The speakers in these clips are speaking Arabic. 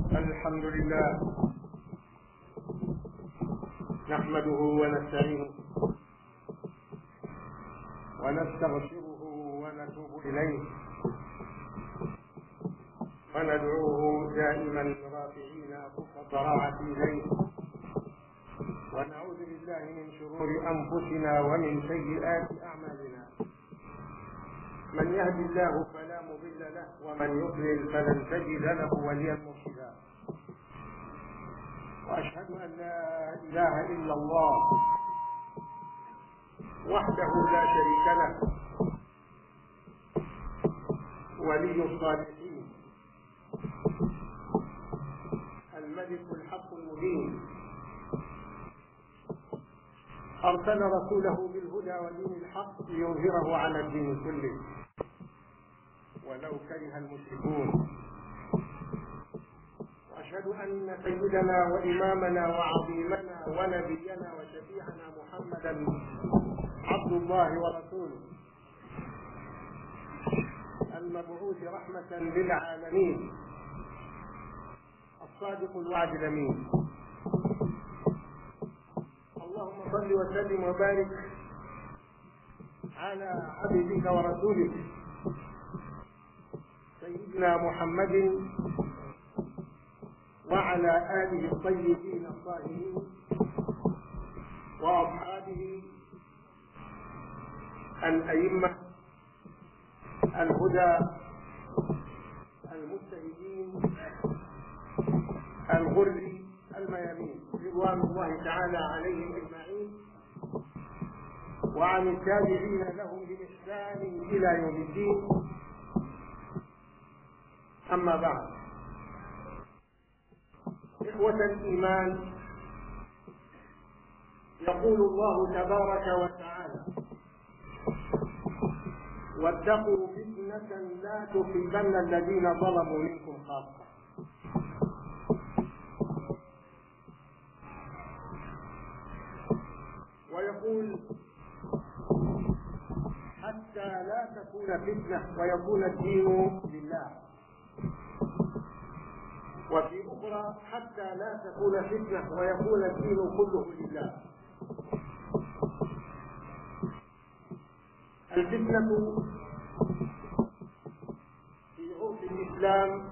الحمد لله نحمده ونستعينه ونستغفره ونتوب إليه وندعوه دائما رافعين كف الضراعة إليه ونعوذ بالله من شرور أنفسنا ومن سيئات أعمالنا. من يهد الله فلا مضل له ومن يضلل فلن تجد له وليا مرشدا. وأشهد أن لا إله إلا الله وحده لا شريك له ولي الصالحين الملك الحق المبين أرسل رسوله بالهدى ودين الحق ليظهره على الدين كله ولو كره المشركون. وأشهد أن سيدنا وإمامنا وعظيمنا ونبينا وشفيعنا محمدا عبد الله ورسوله المبعوث رحمة للعالمين الصادق الوعد الأمين. اللهم صل وسلم وبارك على عبدك ورسولك سيدنا محمد وعلى آله الطيبين الطاهرين وأصحابه الأئمة الهدى المجتهدين الغر الميامين رضوان الله تعالى عليهم أجمعين وعن التابعين لهم بإحسان إلى يوم الدين. أما بعد، إخوة الإيمان، يقول الله تبارك وتعالى: واتقوا فتنة لا تصيبن الذين ظلموا منكم خاصة. ويقول: حتى لا تكون فتنة ويكون الدين لله. وفي أخرى: حتى لا تكون فتنة ويكون الدين كله لله. الفتنة في عرف الإسلام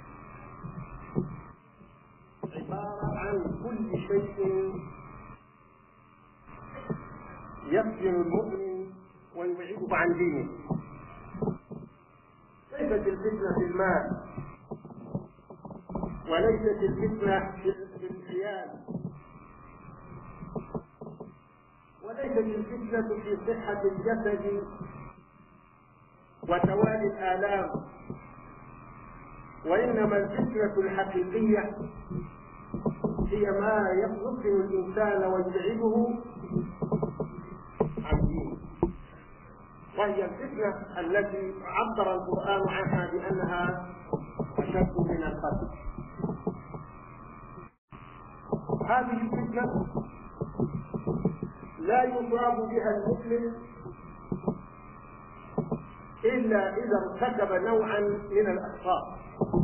عبارة عن كل شيء يفتن المؤمن ويبعده عن دينه. ليست الفتنة في المال، وليست الفتنة في العيال، وليست الفتنة في صحة الجسد وتوالي الآلام، وإنما الفتنة الحقيقية هي ما يفتن الإنسان ويبعده عن دينه، وهي الفتنة التي عبر القرآن عنها بأنها أشد من القتل. هذه الفتنة لا يصاب بها المسلم إلا إذا ارتكب نوعا من الأخطاء.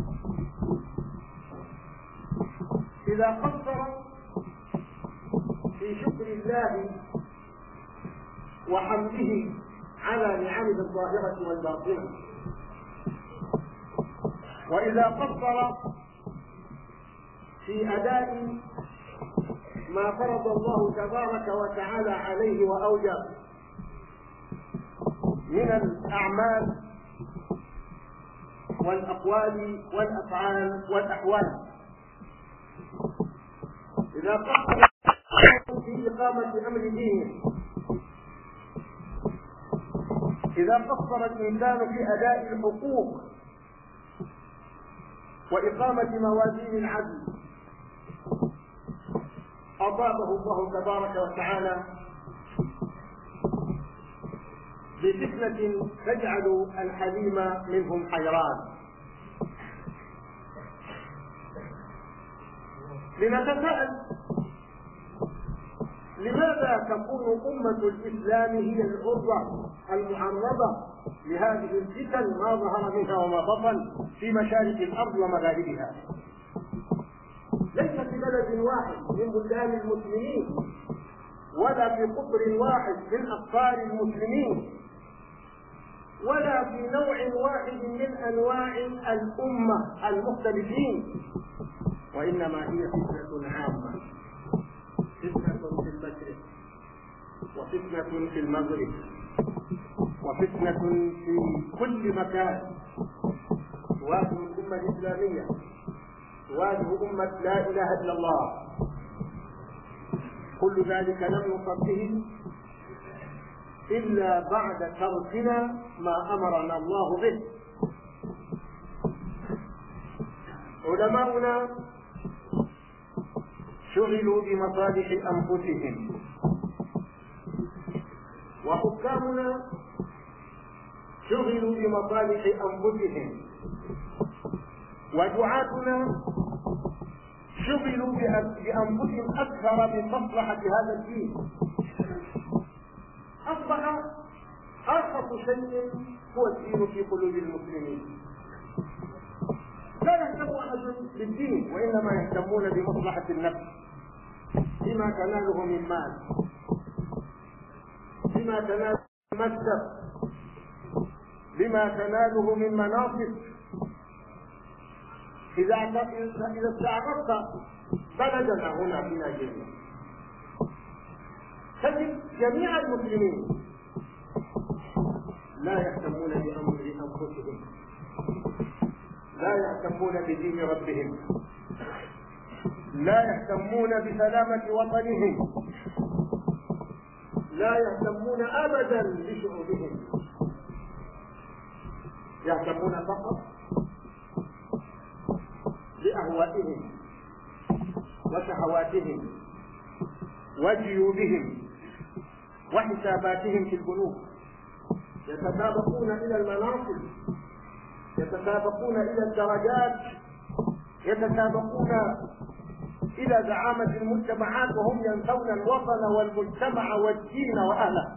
إذا قصر في شكر الله وحمده على نعمه الظاهرة والباطنة، وإذا قصر في أداء ما فرض الله تبارك وتعالى عليه وأوجب من الأعمال والأقوال والأفعال والأحوال، إذا قصر في إقامة أمر دينه، إذا قصر الإنسان في أداء الحقوق وإقامة موازين العدل، أصابه الله تبارك وتعالى بفتنة تجعل الحليم منهم حيران. لنتساءل: لماذا تكون أمة الإسلام هي العرضة المعرضة لهذه الفتن ما ظهر منها وما بطن في مشارق الأرض ومغاربها؟ ليس في بلد واحد من بلدان المسلمين ولا في قطر واحد من أقطار المسلمين ولا في نوع واحد من أنواع الأمة المختلفين، وإنما هي فتنة عامة، فتنة في المشرق وفتنة في المغرب وفتنة في كل مكان تواجه الأمة الإسلامية، تواجه أمة لا إله إلا الله. كل ذلك لم نصب به إلا بعد تركنا ما أمرنا الله به. علماؤنا شغلوا بمصالح أنفسهم، وحكامنا شغلوا بمصالح أنفسهم، ودعاتنا شغلوا بأنفسهم أكثر من مصلحة هذا الدين. أصبح أرخص شيء هو الدين في قلوب المسلمين. لا يهتم أحد بالدين، وإنما يهتمون بمصلحة النفس، بما تناله من مال، بما تناله من مكسب، بما تناله من مناصب. إذا استعرضت بلدنا هنا في نيجيريا تجد جميع المسلمين لا يهتمون بأمر أنفسهم، لا يهتمون بدين ربهم، لا يهتمون بسلامة وطنهم، لا يهتمون أبدا بشعوبهم، يهتمون فقط بأهوائهم وشهواتهم وجيوبهم وحساباتهم في البنوك. يتسابقون إلى المناصب، يتسابقون إلى الدرجات، يتسابقون إلى زعامة المجتمعات، وهم ينسون الوطن والمجتمع والدين وأهله.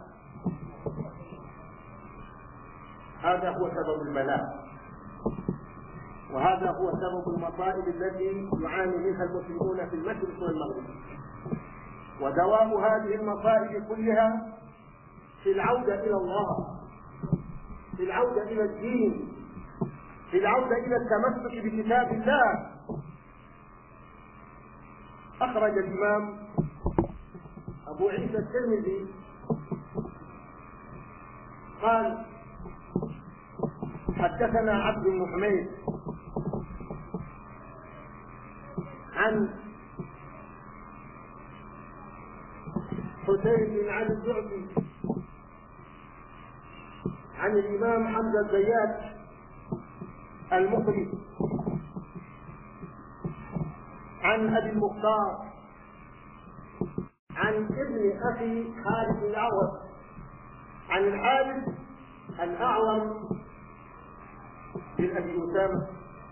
هذا هو سبب البلاء، وهذا هو سبب المصائب التي يعاني منها المسلمون في المشرق والمغرب. ودواء هذه المصائب كلها في العودة إلى الله، في العودة إلى الدين، في العودة إلى التمسك بكتاب الله. أخرج الإمام أبو عيسى الترمذي قال: حدثنا عبد بن حميد عن حسين بن علي الجعفي عن الإمام حمزة الزيات المقري عن أبي المختار عن ابن أخي حارث الأعور عن الحارث الأعور بن أبي أسامة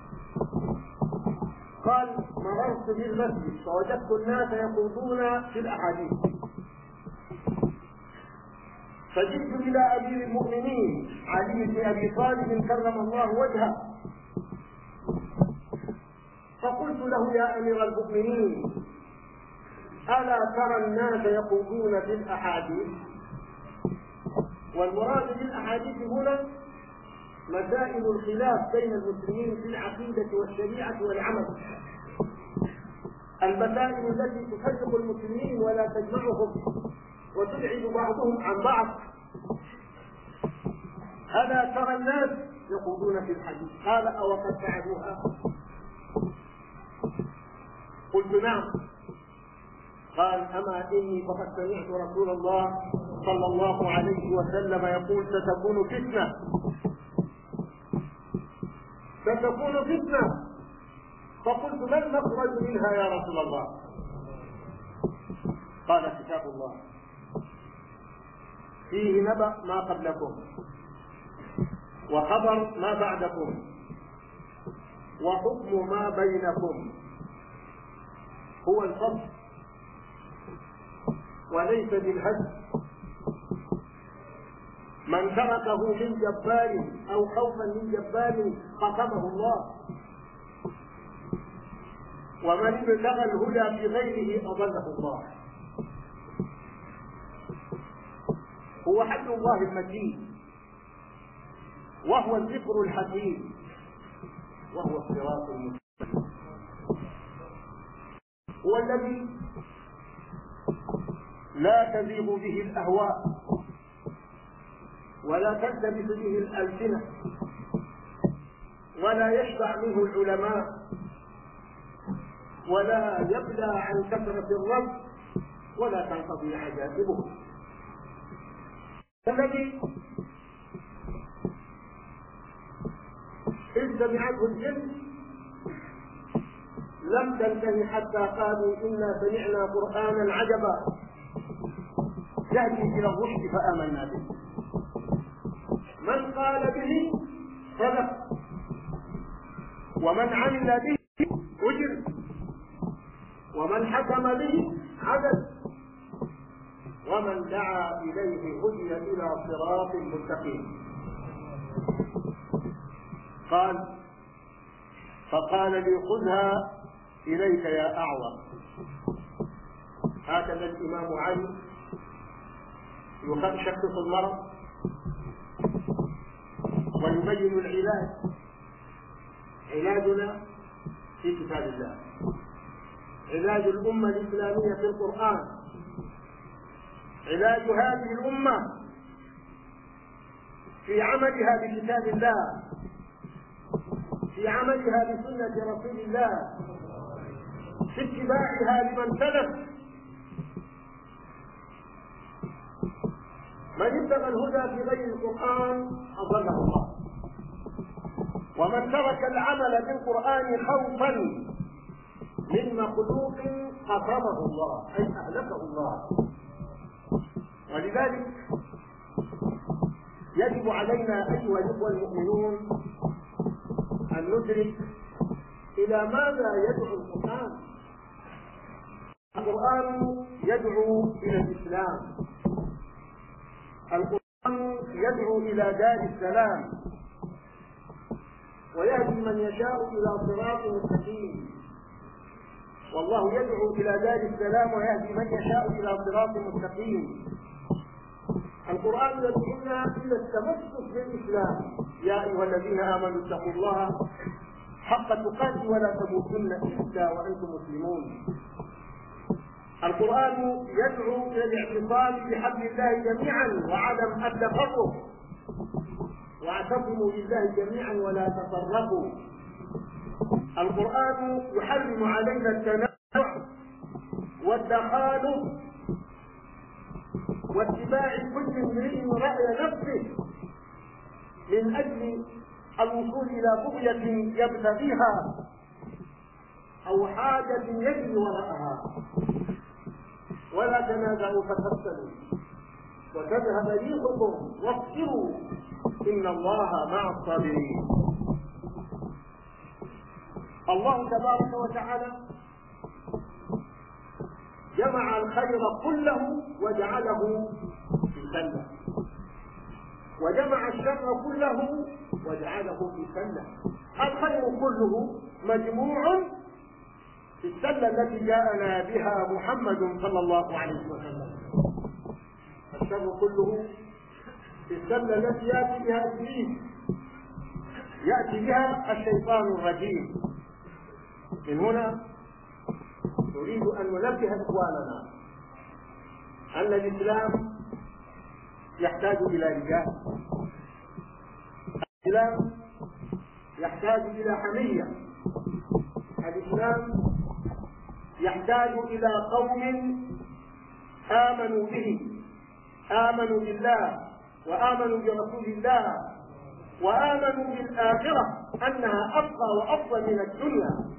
قال: مررت بالمسجد فوجدت الناس يخوضون في الأحاديث، فجئت إلى أمير المؤمنين علي بن أبي طالب كرم الله وجهه، فقلت له: يا أمير المؤمنين، ألا ترى الناس يخوضون في الأحاديث؟ والمراد بالأحاديث هنا مسائل الخلاف بين المسلمين في العقيدة والشريعة والعمل، المسائل التي تفرق المسلمين ولا تجمعهم وتبعد بعضهم عن بعض. ألا ترى الناس يخوضون في الحديث؟ قال: أو قد فعلوها؟ قلت: نعم. قال: أما إني فقد سمعت رسول الله صلى الله عليه وسلم يقول: ستكون فتنة، ستكون فتنة. فقلت: ما المخرج منها يا رسول الله؟ قال: كتاب الله فيه نبأ ما قبلكم وخبر ما بعدكم وحكم ما بينكم، هو الفصل وليس بالهدم. من تركه من جبار أو خوفا من جبار قسمه الله. ومن ابتغى الهدى في غيره أضله الله. هو حبل الله المتين، وهو الذكر الحكيم، وهو الصراط المستقيم. هو الذي لا تزيغ به الأهواء ولا تلتبس به الألسنة ولا يشبع منه العلماء ولا يبلى عن كثرة الرب ولا تنقضي عجائبه. الذي إذ سمعته الجن لم تنتهي حتى قالوا إنا سمعنا قرآنا عجبا يهدي إلى الرشد فآمنا به. من قال به صدق، ومن عمل به أجر، ومن حكم به عدل، ومن دعا إليه هدي إلى صراط مستقيم. فقال لي خذها إليك يا أعور. هكذا الإمام علي يشخص المرض ويبين العلاج. علاجنا في كتاب الله، علاج الأمة الإسلامية في القرآن، علاج هذه الأمة في عملها بكتاب الله، في عملها بسنة رسول الله، في اتباعها لمن سلف. من ابتغى الهدى في غير القرآن أضله الله، ومن ترك العمل بالقرآن خوفا من مخلوق قصمه الله أي أهلكه الله. ولذلك يجب علينا أيها الإخوة المؤمنون أن ندرك إلى ماذا يدعو القرآن. القرآن يدعو إلى الإسلام، القرآن يدعو إلى دار السلام، ويهدي من يشاء إلى صراط مستقيم. والله يدعو إلى دار السلام ويهدي من يشاء إلى صراط مستقيم. القرآن يدعونا إلى التمسك بالإسلام. يا أيها الذين آمنوا اتقوا الله حق تقاته ولا تموتن إلا وأنتم مسلمون. القرآن يدعو إلى الاعتصام بحبل الله جميعا وعدم التفرق، واعتصموا بالله جميعا ولا تفرقوا. القرآن يحرم علينا التنازع والتخالف واتباع كل امرئ رأي نفسه من أجل الوصول إلى بغية يبتغيها أو حاجة يجري وراءها. ولا تنازعوا فتفشلوا وتذهب ريحكم واصبروا إن الله مع الصابرين. الله تبارك وتعالى جمع الخير كله وجعله في سلة، وجمع الشر كله وجعله في سلة. الخير كله مجموع في السلة التي جاءنا بها محمد صلى الله عليه وسلم. الشر كله في السلة التي يأتي بها إبليس، يأتي بها الشيطان الرجيم. من هنا نريد أن ننبه إخواننا أن الإسلام يحتاج إلى رجال، الإسلام يحتاج إلى حمية، الإسلام يحتاج إلى قوم آمنوا به، آمنوا بالله وآمنوا برسول الله وآمنوا بالآخرة أنها أبقى وأفضل من الدنيا.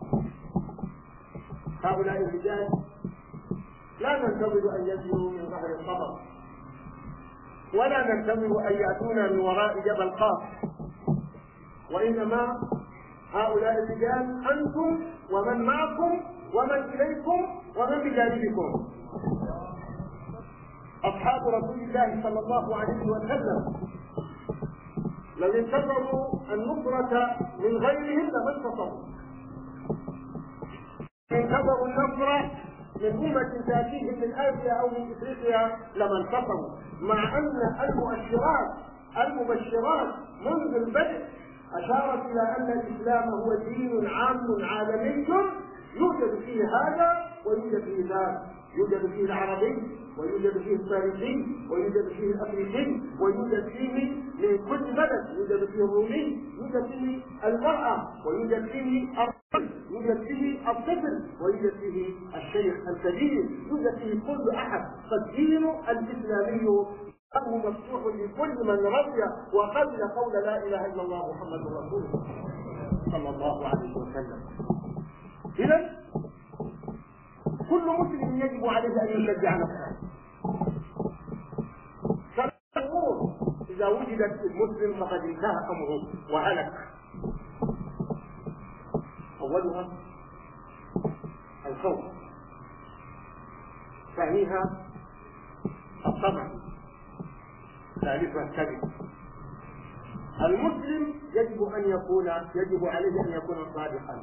هؤلاء الرجال لا ننتظر أن ينزلوا من ظهر القمر، ولا ننتظر أن يأتونا من وراء جبل قاف، وإنما هؤلاء الرجال أنتم ومن معكم ومن إليكم ومن بجانبكم، أصحاب رسول الله صلى الله عليه وسلم. لو انتصروا النصرة من غيرهم لما انتصروا، انتظروا النصر من أمة تأتيهم من آسيا أو من إفريقيا لما انتصروا، مع أن المبشرات منذ البدء أشارت إلى أن الإسلام هو دين عام عالمي يوجد فيه هذا ويوجد فيه ذاك، يوجد فيه العربي ويوجد فيه الفارسي ويوجد فيه الأفريقي ويوجد فيه من كل بلد، يوجد فيه الرومي، يوجد فيه المرأة ويوجد فيه الرجل، يوجد فيه الطفل ويوجد فيه الشيخ الكبير، يوجد فيه كل أحد. فالدين الإسلامي هو مفتوح لكل من رضي وقبل قول لا إله إلا الله محمد رسول الله صلى الله عليه وسلم. إذن كل مسلم يجب عليه أن يشجع نفسه. فالأمور إذا وجدت المسلم فقد انتهى أمره وهلك. أولها الخوف، ثانيها الطمع، ثالثها الكذب. المسلم يجب عليه أن يكون صادقا.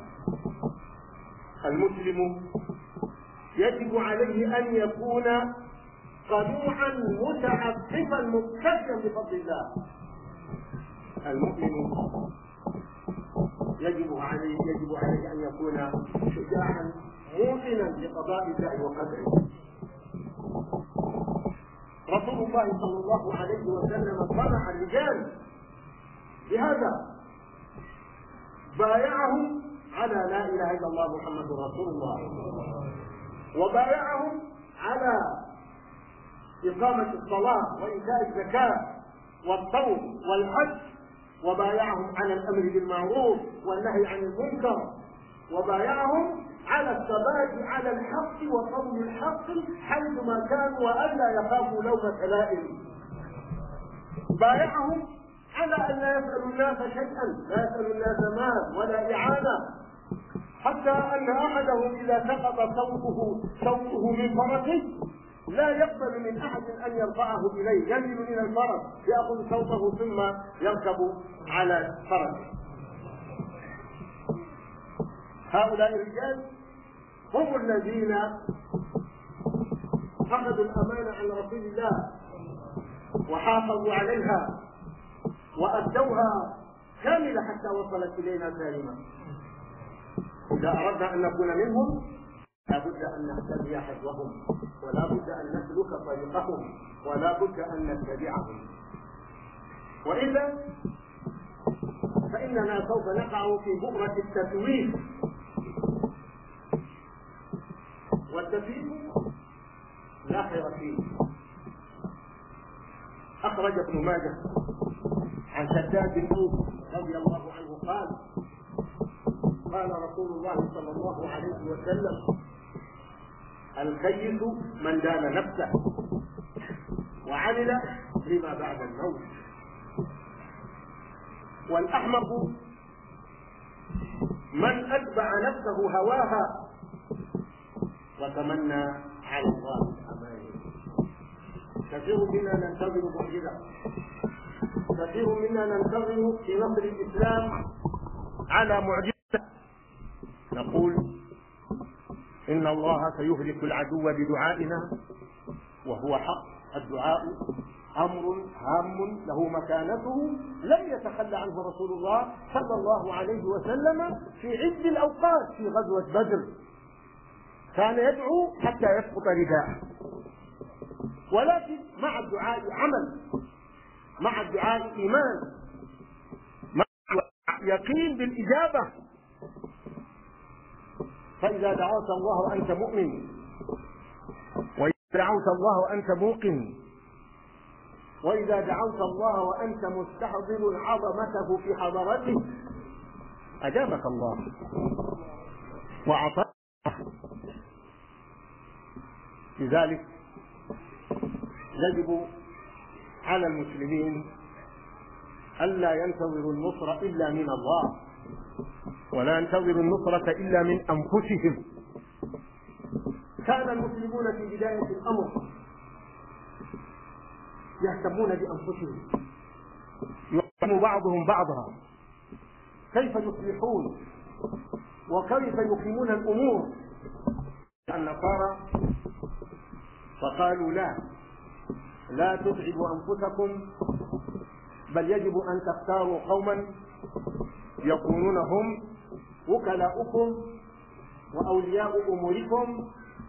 المسلم يجب عليه أن يكون قنوعا متعففا مبتغيا بفضل الله. المؤمن يجب عليه أن يكون شجاعا موقنا بقضاء الله وقدره. رسول الله صلى الله عليه وسلم صنع الرجال بهذا، بايعهم على لا اله الا الله محمد رسول الله، وبايعهم على اقامه الصلاه وايتاء الزكاه والصوم والحج، وبايعهم على الامر بالمعروف والنهي عن المنكر، وبايعهم على الثبات على الحق وقول الحق حيثما كانوا والا يخافوا لومة لائم. بايعهم على ان لا يسالوا الناس شيئا، لا يسالوا الناس مال ولا اعانه، حتى ان احدهم اذا سقط صوته من فرسه لا يقبل من احد ان يرفعه اليه، يميل الى الفرس ياخذ صوته ثم يركب على فرسه. هؤلاء الرجال هم الذين أخذوا الأمانة عن رسول الله وحافظوا عليها وأدوها كاملة حتى وصلت إلينا سالمة. إذا أردنا أن نكون منهم لا بد أن نهتدي حذوهم، ولا بد أن نسلك طريقهم، ولا بد أن نتبعهم، وإلا فإننا سوف نقع في بؤرة التسويف. والتسويف لا خير فيه. أخرج ابن ماجه عن شداد بن أوس رضي الله عنه قال رسول الله صلى الله عليه وسلم: الكيس من دان نفسه وعمل لما بعد الموت، والأحمق من أتبع نفسه هواها وتمنى على الله الأماني. كثير منا ننتظر معجزة، كثير منا ننتظر في نصر الإسلام على معجزة، نقول إن الله سيهلك العدو بدعائنا، وهو حق. الدعاء أمر هام له مكانته لم يتخلى عنه رسول الله صلى الله عليه وسلم في عز الأوقات. في غزوة بدر كان يدعو حتى يسقط رداءه، ولكن مع الدعاء عمل، مع الدعاء إيمان، مع يقين بالإجابة. فإذا دعوت الله وأنت مؤمن، وإذا دعوت الله وأنت موقن، وإذا دعوت الله وأنت مستحضر عظمته في حضرته أجابك الله وأعطاك. لذلك يجب على المسلمين ألا ينتظروا النصر إلا من الله، ولا ينتظروا النصرة إلا من أنفسهم. كان المسلمون في بداية الأمر يهتمون بأنفسهم، يعلم بعضهم بعضا كيف يصلحون وكيف يقيمون الأمور النصارى فقالوا لا تتعبوا أنفسكم، بل يجب أن تختاروا قوما يكونون هم وكلاؤكم وأولياء أموركم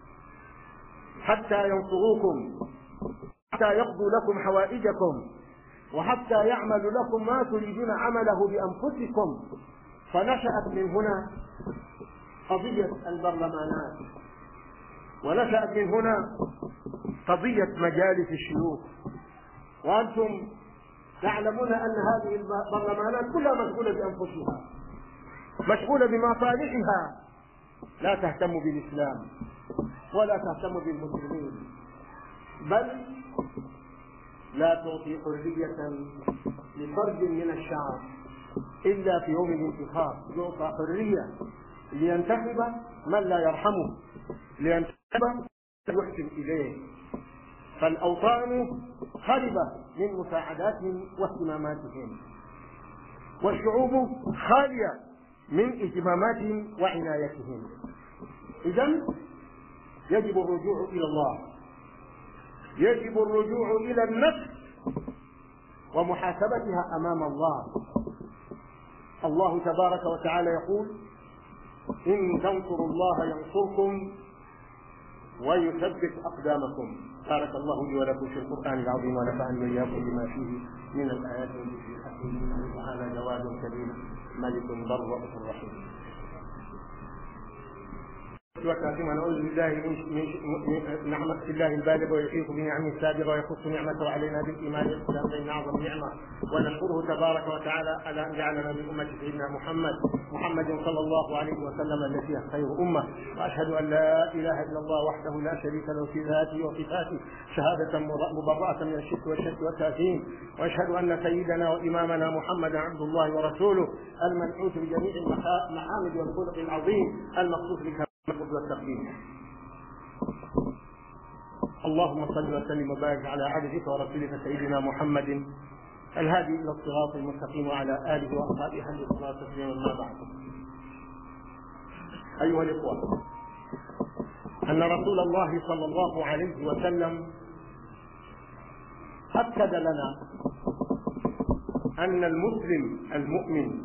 حتى ينصروكم، حتى يقضوا لكم حوائجكم، وحتى يعملوا لكم ما تريدون عمله بأنفسكم. فنشأت من هنا قضية البرلمانات، ونشأت من هنا قضية مجالس الشيوخ. وأنتم تعلمون أن هذه البرلمانات كلها مشغولة بأنفسها، مشغولة بمصالحها، لا تهتم بالإسلام ولا تهتم بالمسلمين، بل لا تعطي حرية لفرد من الشعب إلا في يوم الانتخاب. يعطى حرية لينتخب من لا يرحمه، لينتخب من يحسن إليه. فالأوطان خربة من مساعداتهم واهتماماتهم، والشعوب خالية من اهتماماتهم وعنايتهم. إذن يجب الرجوع إلى الله، يجب الرجوع إلى النفس ومحاسبتها أمام الله. الله تبارك وتعالى يقول: إن تنصروا الله ينصركم ويثبت أقدامكم. بارك الله لي ولكم في القرآن العظيم، ونفعني وإياكم بما فيه من الآيات والذكر الحكيم. إنه تعالى جواد كريم ملك بر رؤوف رحيم. ونعوذ بالله من نعمة الله البالغ ويحيط بنعمه السابغة ويخص نعمته علينا بالإيمان والإسلام بين أعظم نعمة. ونشكره تبارك وتعالى على أن جعلنا من أمة سيدنا محمد صلى الله عليه وسلم التي هي خير أمة. وأشهد أن لا إله إلا الله وحده لا شريك له في ذاته وصفاته شهادة مبرأة من الشرك والشك والتأثيم. وأشهد أن سيدنا وإمامنا محمدا عبد الله ورسوله المنعوت بجميع المحامد والخلق العظيم المخصوص بك والتقديم. اللهم صل وسلم وبارك على عبدك ورسولك سيدنا محمد الهادي الى الصراط المستقيم وعلى اله واصحابه اهل الصلاه والسلام. ما بعد، ايها الاخوه، ان رسول الله صلى الله عليه وسلم اكد لنا ان المسلم المؤمن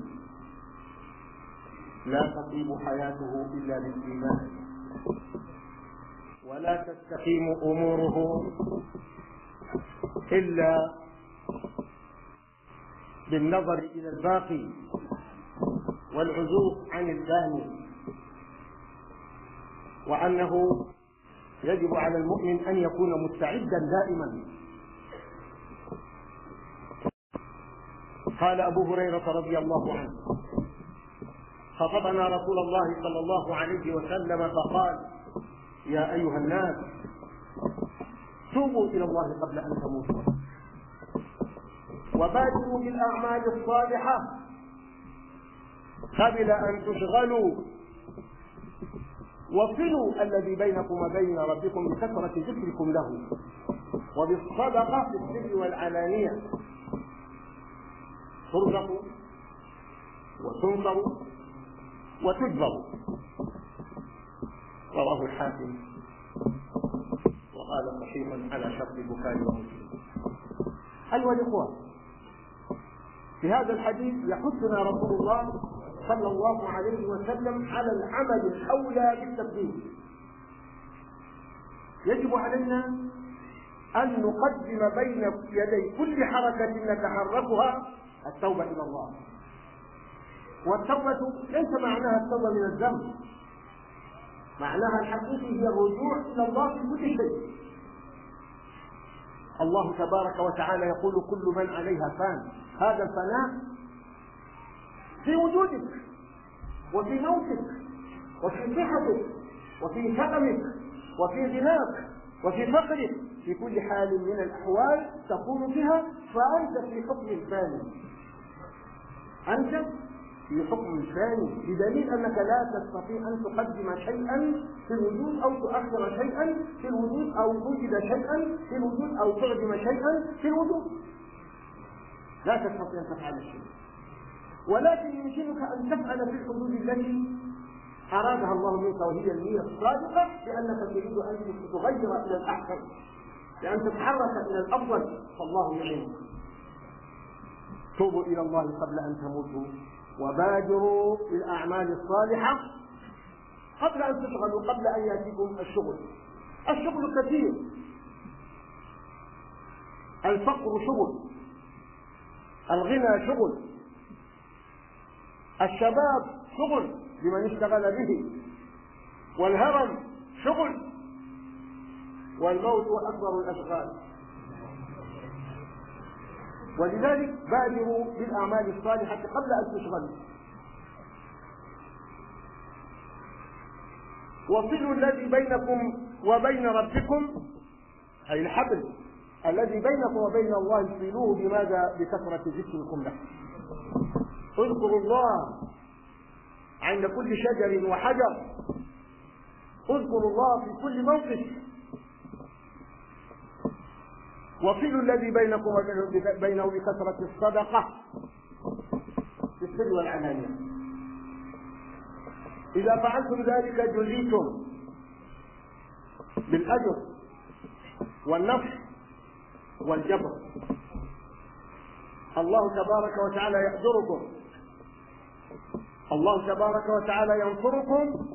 لا تطيب حياته إلا بالإيمان، ولا تستقيم أموره إلا بالنظر إلى الباقي والعزوف عن الثاني، وأنه يجب على المؤمن أن يكون مستعدا دائما. قال أبو هريرة رضي الله عنه: خطبنا رسول الله صلى الله عليه وسلم فقال: يا أيها الناس توبوا إلى الله قبل أن تموتوا، وبادروا بالأعمال الصالحة قبل أن تشغلوا، وصلوا الذي بينكم وبين ربكم بكثرة ذكركم له، وبالصدقة في السر والعلانية، ترزقوا وتنصروا وتجبروا. رواه الحاكم وقال صحيح على شرط البخاري ومسلم. أيها الإخوة، في هذا الحديث يحثنا رسول الله صلى الله عليه وسلم على العمل الأولى بالتقديم. يجب علينا أن نقدم بين يدي كل حركة نتحركها التوبة إلى الله. والتوبة ليس معناها التوبة من الذنب، معناها الحقيقي هي الرجوع إلى الله في كل شيء. الله تبارك وتعالى يقول: كل من عليها فان. هذا الفناء في وجودك وفي موتك وفي صحتك وفي سقمك وفي غناك وفي فقرك، في كل حال من الأحوال تكون فيها، فأنت في حكم الفاني، أنت في حكم الثاني، بدليل أنك لا تستطيع أن تقدم شيئا في الوجود أو تؤخر شيئا في الوجود أو توجد شيئا في الوجود أو تعدم شيئا في الوجود. لا تستطيع أن تفعل شيء، ولكن يمكنك أن تفعل في الحدود التي أرادها الله منك وهي النية الصادقة لأنك تريد أن تغير إلى الأحسن، لأن تتحرك إلى الأفضل، فالله يعينك. توبوا إلى الله قبل أن تموتوا وبادروا بالأعمال الصالحة قبل أن تشغلوا، قبل أن يأتيكم الشغل. الشغل كثير، الفقر شغل، الغنى شغل، الشباب شغل لمن اشتغل به، والهرم شغل، والموت أكبر الأشغال. ولذلك بادروا بالأعمال الصالحة قبل أن تشغلوا. وصلوا الذي بينكم وبين ربكم، أي الحبل الذي بينكم وبين الله، صلوه بماذا؟ بكثرة ذكركم له. اذكروا الله عند كل شجر وحجر، اذكروا الله في كل موقف. وصلوا الذي بينكم وبينه بكثرة الصدقة في السر والعلانية. إذا فعلتم ذلك جزيتم بالأجر والنفع والجبر. الله تبارك وتعالى يأجركم، الله تبارك وتعالى ينصركم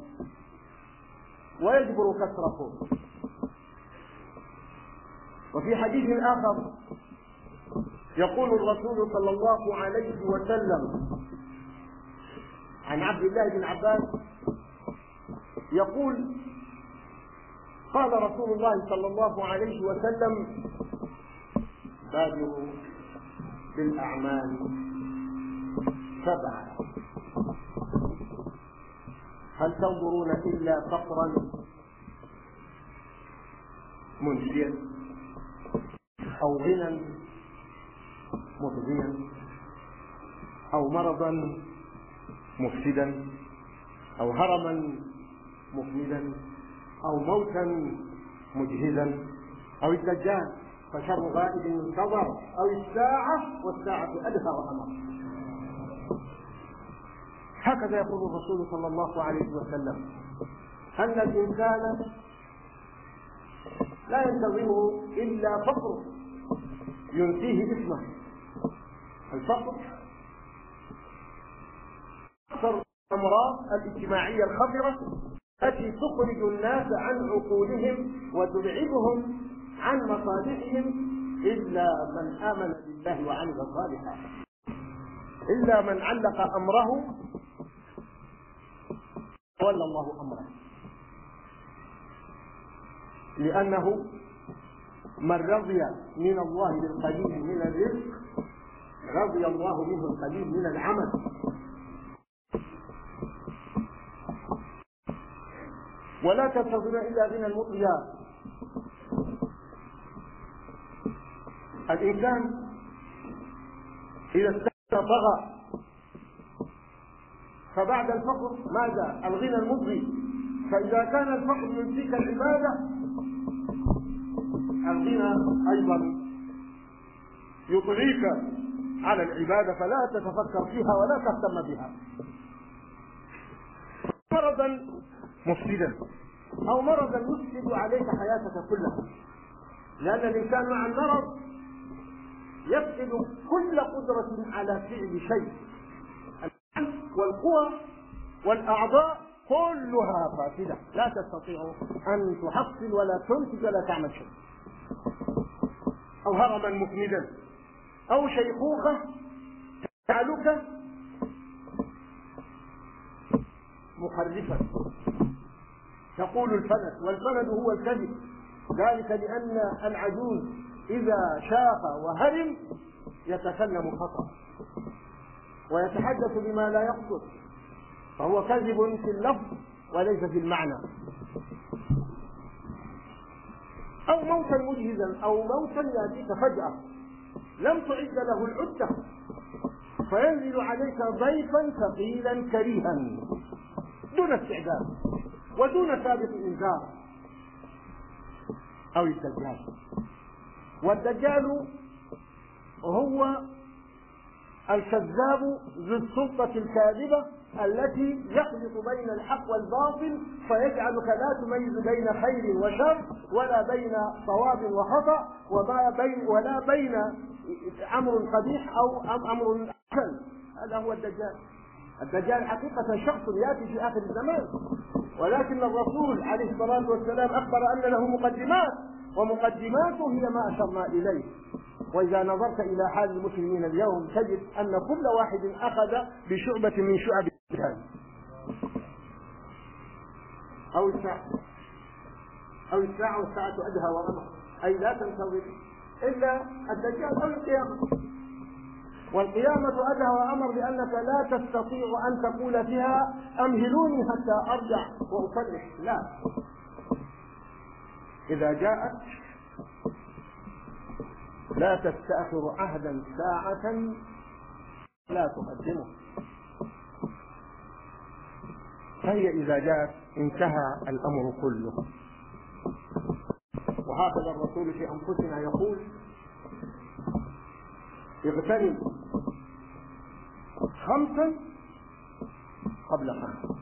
ويجبر كسركم. وفي حديث آخر يقول الرسول صلى الله عليه وسلم عن عبد الله بن عباس يقول: قال رسول الله صلى الله عليه وسلم: بادروا بالأعمال 7، هل تنظرون إلا فقرا منسيا، أو غنى مفزيا، أو مرضا مفسدا، أو هرما مفندا، أو موتا مجهزا، أو الدجال فشر غائب ينتظر، أو الساعة والساعة أدهى وأمر. هكذا يقول الرسول صلى الله عليه وسلم أن الإنسان لا ينتظره إلا فقر ينسيه اسمه. الفقر أكثر الأمراض الاجتماعية الخطرة التي تخرج الناس عن عقولهم وتبعدهم عن مصالحهم، إلا من آمن بالله وعمل صالحا، إلا من علق أمره تولى الله أمره. لأنه من رضي من الله بالقليل من الرزق رضي الله منه القليل من العمل. ولا تنتظرون إلا غنى المطغيات. الإنسان إذا استغنى طغى، فبعد الفقر ماذا؟ الغنى المطغي. فإذا كان الفقر ينسيك العبادة، الغنى أيضا يطغيك على العبادة، فلا تتفكر فيها ولا تهتم بها. مرضا مفسدا، أو مرضا يفسد عليك حياتك كلها، لأن الإنسان مع المرض يفقد كل قدرة على فعل شيء. والقوى والأعضاء كلها فاسدة، لا تستطيع أن تحصل ولا تنتج ولا تعمل شيء. أو هرما مفندا، أو شيخوخة تجعلك مخرفا. تقول الفند، والفند هو الكذب، ذلك لأن العجوز إذا شاخ وهرم يتكلم خطأ ويتحدث بما لا يقصد، فهو كذب في اللفظ وليس في المعنى. أو موتا مجهزا، أو موتا يأتيك فجأة لم تعد له العدة، فينزل عليك ضيفا ثقيلا كريها دون استعداد ودون سابق إنذار. أو الدجال. والدجال هو الكذاب ذو السلطة الكاذبة التي يخلط بين الحق والباطل فيجعلك لا تميز بين خير وشر ولا بين صواب وخطأ ولا بين أمر قبيح أو أمر حسن. هذا هو الدجال. الدجال حقيقة شخص يأتي في آخر الزمان، ولكن الرسول عليه الصلاة والسلام أخبر أن له مقدمات، ومقدماته هي ما أشرنا إليه. وإذا نظرت إلى حال المسلمين اليوم تجد أن كل واحد أخذ بشعبة من شعب الدجال أو الساعة والساعة أدهى وأمر، أي لا تنتظر إلا الدجال أو القيامة. والقيامة أدهى وأمر لأنك لا تستطيع أن تقول فيها أمهلوني حتى أرجع وأصلح، لا، إذا جاءت لا تستأخر عهدا ساعة لا تقدمه، فهي إذا جاءت انتهى الأمر كله. وهكذا الرسول في أنفسنا يقول: اغتنم 5 قبل 5،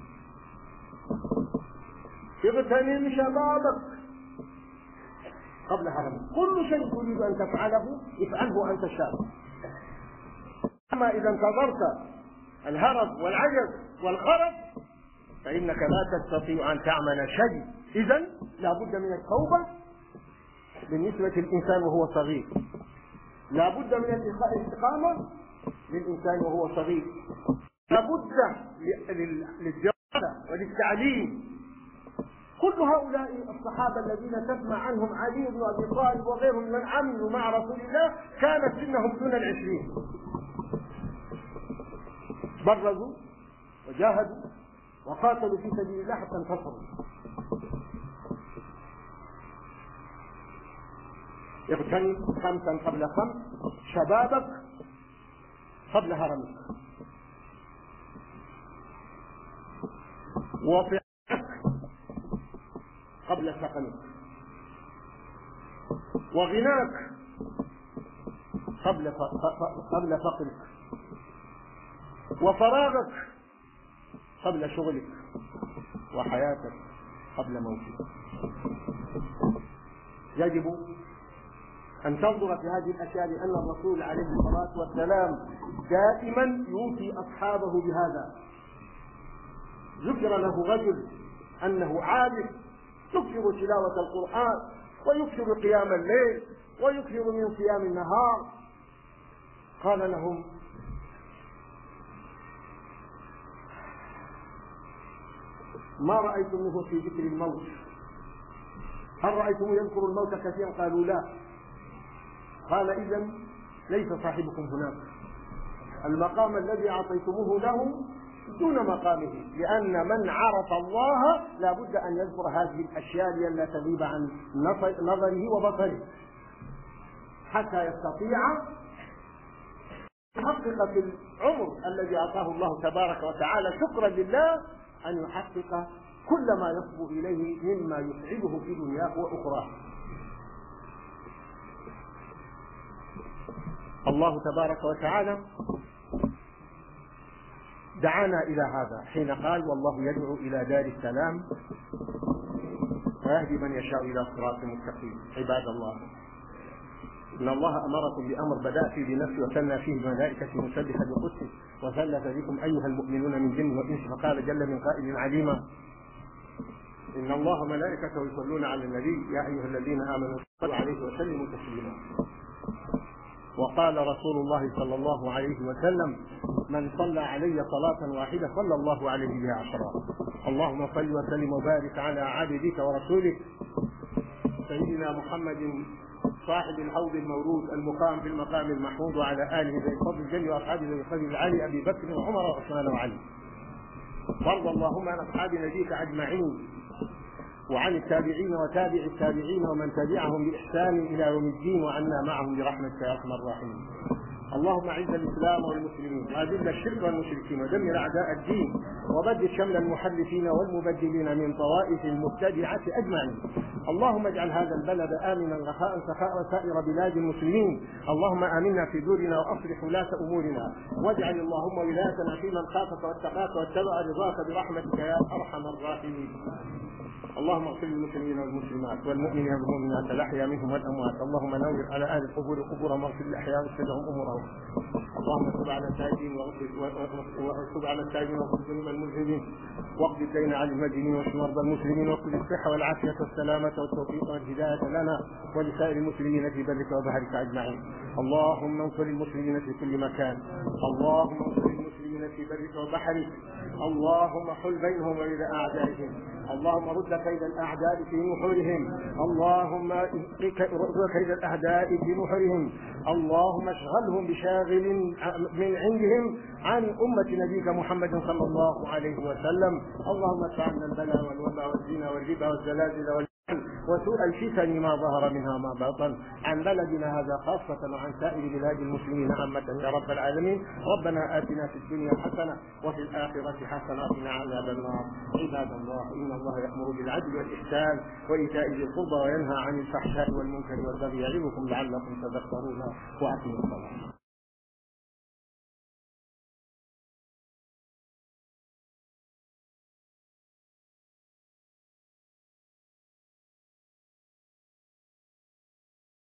اغتنم شبابك قبل هرمك. كل شيء تريد أن تفعله افعله وأنت شاب. أما إذا انتظرت الهرم والعجز والخرف فإنك لا تستطيع أن تعمل شيء. إذن لا بد من التوبة بالنسبة للإنسان وهو صغير، لا بد من الاستقامة للإنسان وهو صغير، لا بد للدراسة وللتعليم. كل هؤلاء الصحابة الذين تسمع عنهم علي بن أبي طالب وغيرهم من عملوا مع رسول الله كانت سنهم دون 20، برزوا وجاهدوا وقاتلوا في سبيل الله حتى انتصروا. اغتنم 5 قبل 5، شبابك قبل هرمك، وفعلك قبل سقمك، وغناك قبل فقرك، وفراغك قبل شغلك، وحياتك قبل موتك. يجب أن تنظر في هذه الأشياء، لأن الرسول عليه الصلاة والسلام دائما يوصي أصحابه بهذا. ذكر له رجل أنه عابد يكثر تلاوة القرآن ويكثر قيام الليل ويكثر من صيام النهار، قال لهم: ما رأيتم منه في ذكر الموت؟ هل رأيتم يذكر الموت كثيرا؟ قالوا لا. قال: إذن ليس صاحبكم هناك، المقام الذي أعطيتموه له دون مقامه، لأن من عرف الله لا بد أن يذكر هذه الأشياء لئلا تغيب عن نظره وبصره، حتى يستطيع يحقق في العمر الذي أعطاه الله تبارك وتعالى شكرا لله أن يحقق كل ما يصبو إليه مما يسعده في دنياه وأخراه. الله تبارك وتعالى دعانا إلى هذا حين قال: والله يدعو إلى دار السلام ويهدي من يشاء إلى صراط مستقيم. عباد الله، إن الله أمركم بأمر بدأ فيه بنفسه وثنى فيه الملائكة مسبحة بقدسه وثلث بكم أيها المؤمنون من جن وإنس، فقال جل من قائل عليما: إن الله ملائكته يصلون على النبي يا أيها الذين آمنوا صلوا عليه وسلموا تسليما. وقال رسول الله صلى الله عليه وسلم: من صلى علي صلاة واحدة صلى الله عليه بها 10. اللهم صل وسلم وبارك على عبدك ورسولك سيدنا محمد صاحب الحوض المورود المقام في المقام المحمود، وعلى آله ذي الفضل الجل وأصحابه ذي الفضل العلي أبي بكر وعمر وعثمان وعلي. وارض اللهم عن أصحاب نبيك أجمعين، وعن التابعين وتابع التابعين ومن تبعهم بإحسان إلى يوم الدين، وعنا معهم برحمتك يا أرحم الراحمين. اللهم أعز الإسلام والمسلمين وأذل الشرك والمشركين ودمر أعداء الدين وبدد شمل المحرفين والمبدلين من طوائف المبتدعة أجمعين. اللهم اجعل هذا البلد آمنا رخاء سخاء وسائر بلاد المسلمين. اللهم آمنا في دورنا وأصلح ولاة أمورنا، واجعل اللهم ولايتنا في من خافك واتقاك واتبع رضاك برحمتك يا أرحم الراحمين. اللهم اغفر للمسلمين والمسلمات والمؤمنين والمؤمنات الأحياء منهم والأموات. اللهم نور على أهل القبور قبورهم واغفر للأحياء واستجعهم أمورهم. اللهم تب على التائبين وتب على التائبين واغفر ذنوب المذنبين، واقض الدين عن المدينين واشف مرضى المسلمين، واكتب الصحة والعافية والسلامة والتوفيق والهداية لنا ولسائر المسلمين في برك وبحرك أجمعين. اللهم انصر المسلمين في كل مكان. اللهم انصر المسلمين في برك وبحرك. اللهم حل بينهم وبين أعدائهم. اللهم رد كيد الأعداء في نحورهم. اللهم رد كيد الأعداء في نحورهم. اللهم اشغلهم بشاغل من عندهم عن أمة نبيك محمد صلى الله عليه وسلم. اللهم ادفع عنا البلاء والوباء والزنا والربا والزلازل وسوء الفتن ما ظهر منها ما بطن عن بلدنا هذا خاصة وعن سائر بلاد المسلمين عامة يا رب العالمين. ربنا آتنا في الدنيا حسنة وفي الآخرة حسنة وقنا عذاب النار. عباد الله، إن الله يأمر بالعدل والإحسان وإيتاء ذي القربى وينهى عن الفحشاء والمنكر والبغي يعظكم لعلكم تذكرون. وأقيموا الصلاة.